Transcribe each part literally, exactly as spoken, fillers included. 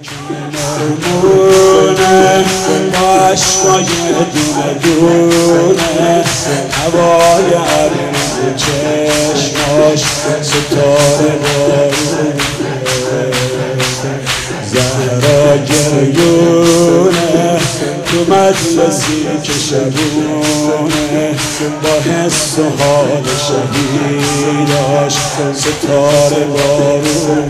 مرمونه با عشقای دونه دونه هوای عرض چشماش ستاره بارونه زهرا گریونه تو مجلسی که شبونه با حس و حال شهیداش ستاره بارونه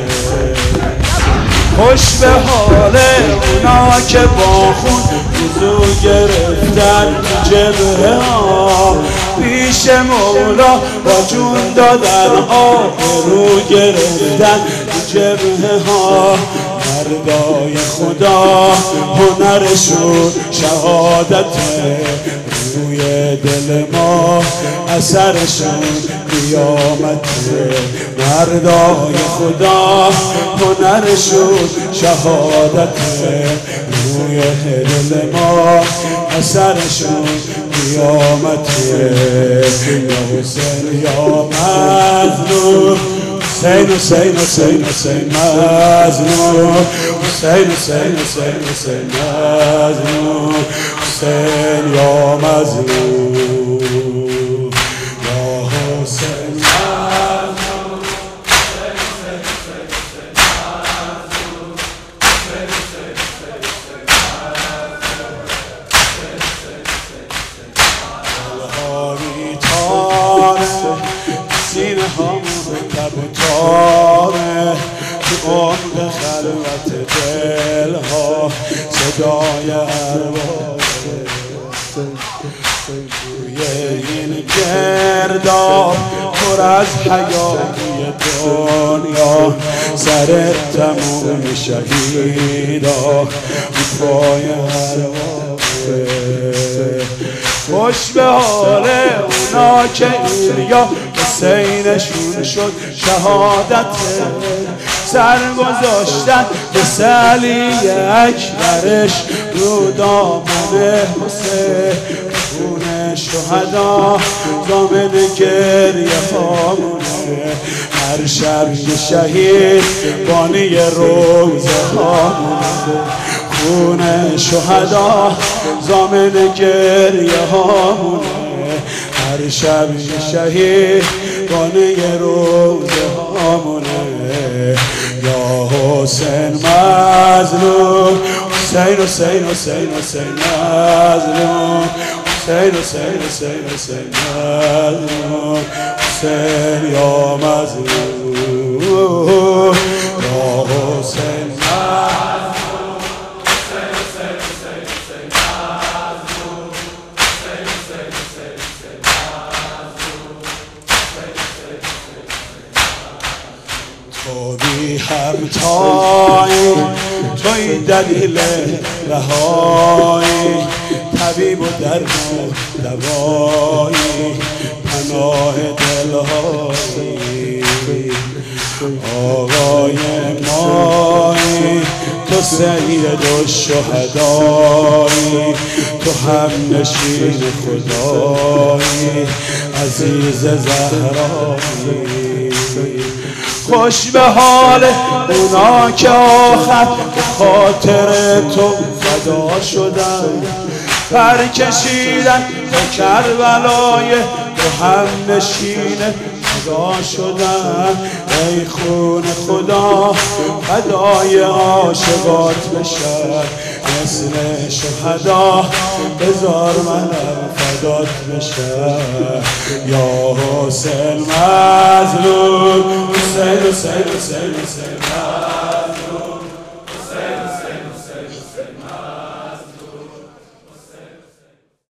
خوش به حال اونا که با خون وضو گرفتن جبهه ها پیش مولا با جون دادن آبرو گرفتن جبهه ها مردای خدا هنرشون شهادت روی دل ما اثرشون قیامت مردای خدا هنرشون شهادت روی دل ما اثرشون قیامت یا حسین یا مظلوم حسین حسین حسین حسین مظلوم حسین حسین حسین حسین مظلوم حسین یا مظلوم یا حسین مظلوم الهامی تاره سینه هامون تب و تاره تو عمق خلوت دلها صدای ارواحه توی این گرداب پر از حیاتی دنیا سر تموم شهیدا پای ارواحه خوش به حال اونا که ایریا حسینشون شد شهادت سر گذاشتن به سلی اکبرش رو دامن حسین خون شهدا دامن گریه هامونه هر شب یه شهید بانی روزه هامونه خون شهدا زامن گریه هامونه هر شب یه شهید بانی روزه هامونه یا حسین مظلوم حسین حسین حسین حسین مظلوم حسین حسین حسین حسین مظلوم حسین یا مظلوم یا حسین تو بی همتایی توی دلیل رهایی طبیب و درد و دوایی پناه دلهایی آقای مایی تو سید و شهدایی تو هم نشین خدایی عزیز زهرایی خوش به حال اونا که آخر به خاطر تو فدا شدن پر کشیدن به کربلای تو هم نشین فدا شدن ای خون خدا فدای عاشقات بشن مثل شهدا بذار منم فدات بشن یا حسین مظلوم حسین حسین حسین حسین